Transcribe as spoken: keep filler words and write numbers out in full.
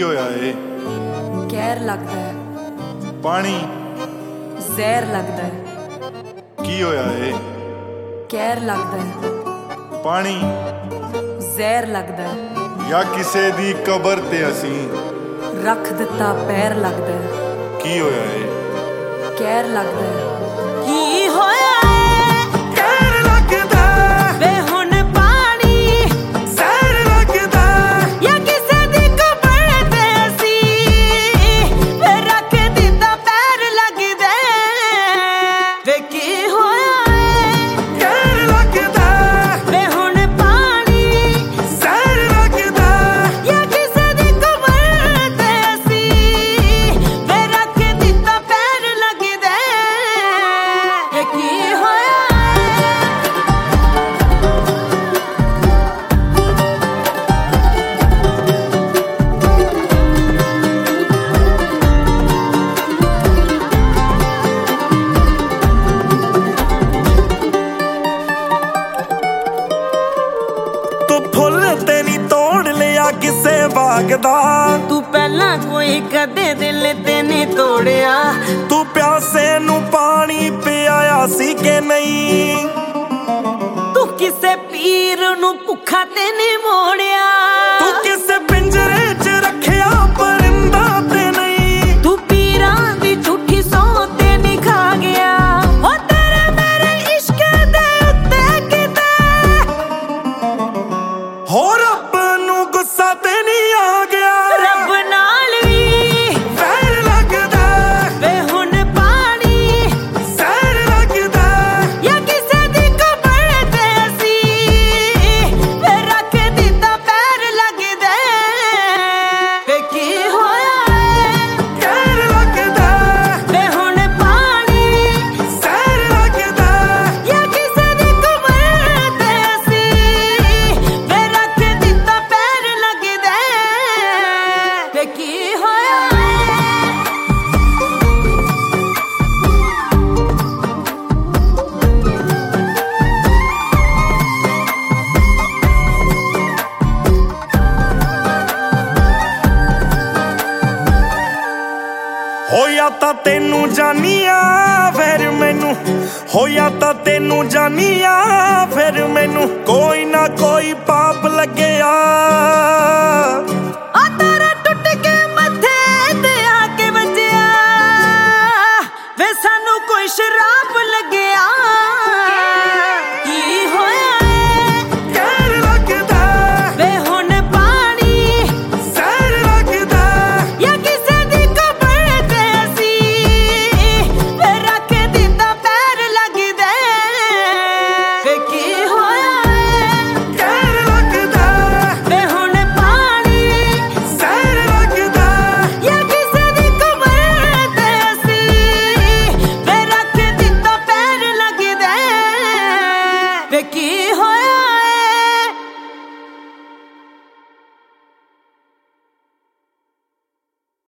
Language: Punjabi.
ਕੀ ਹੋਇਆ ਏ? ਕਹਿਰ ਲੱਗਦਾ ਹੈ, ਪਾਣੀ ਜ਼ਹਿਰ ਲੱਗਦਾ ਹੈ। ਕੀ ਹੋਇਆ ਏ? ਕਹਿਰ ਲੱਗਦਾ ਹੈ, ਪਾਣੀ ਜ਼ਹਿਰ ਲੱਗਦਾ ਹੈ। ਜਾਂ ਕਿਸੇ ਦੀ ਕਬਰ ਤੇ ਅਸੀਂ ਰੱਖ ਦਿੱਤਾ ਪੈਰ ਲੱਗਦਾ ਹੈ। ਕੀ ਹੋਇਆ ਏ? ਕਹਿਰ ਲੱਗਦਾ ਹੈ। ਕੀ ਹੋਇਆ ਕਿਸੇ ਬਾਗ ਦਾ ਤੂੰ ਪਹਿਲਾਂ ਕੋਈ ਕਦੇ ਦਿਲ ਤੇ ਨਹੀਂ ਤੋੜਿਆ। ਤੂੰ ਪਿਆਸੇ ਨੂੰ ਪਾਣੀ ਪਿਆਇਆ ਸੀ ਕਿ ਨਹੀਂ? ਤੂੰ ਕਿਸੇ ਪੀਰ ਨੂੰ ਭੁੱਖਾ ਤੇ ਨਹੀਂ ਮੋੜਿਆ। ਤੂੰ ਕਿਸੇ ਪਿੰਜਰੇ 'ਚ ਰੱਖਿਆ ਪਰਿੰਦਾ ਤੇ ਨਹੀਂ? ਤੂੰ ਪੀਰਾਂ ਦੀ ਝੂਠੀ ਸੌਂ ਤੇ ਨਹੀਂ ਖਾ ਗਿਆ। ਹੋ ਤੇਰੇ ਮੇਰੇ ਇਸ਼ਕ ਦੇ ਉੱਤੇ ਕਿਤੇ ਹੋਰ ਗੁੱਸਾ ਤੇ ਨਹੀਂ ਆ ਗਿਆ। ਰੱਬ ਨਾਲ ਵੀ ਵੈਰ ਲੱਗਦਾ ਵੇ ਹੁਣ ਪਾਣੀ ਜ਼ਹਿਰ ਲੱਗਦਾ ਜਾਂ ਕਿਸੇ ਦੀ ਕਬਰ ਤੇ ਅਸੀਂ ਵੇ ਰੱਖ ਦਿੱਤਾ ਪੈਰ ਲੱਗਦਾ। ਵੇ ਕੀ ਹੋਇਆ ਕਹਿਰ ਲੱਗਦਾ ਵੇ ਹੁਣ ਪਾਣੀ ਜ਼ਹਿਰ ਲੱਗਦਾ ਜਾਂ ਕਿਸੇ ਦੀ ਕਬਰ ਤੇ ਅਸੀਂ ਵੇ ਰੱਖ ਦਿੱਤਾ ਪੈਰ ਲੱਗਦਾ। ਵੇ ਕੀ ਹੋਇਆ ਹੋਇਆ ਤਾਂ ਤੈਨੂੰ ਜਾਨੀਆ ਫਿਰ ਮੈਨੂੰ ਹੋਇਆ ਤਾਂ ਤੈਨੂੰ ਜਾਨੀਆ ਫਿਰ ਮੈਨੂੰ ਕੋਈ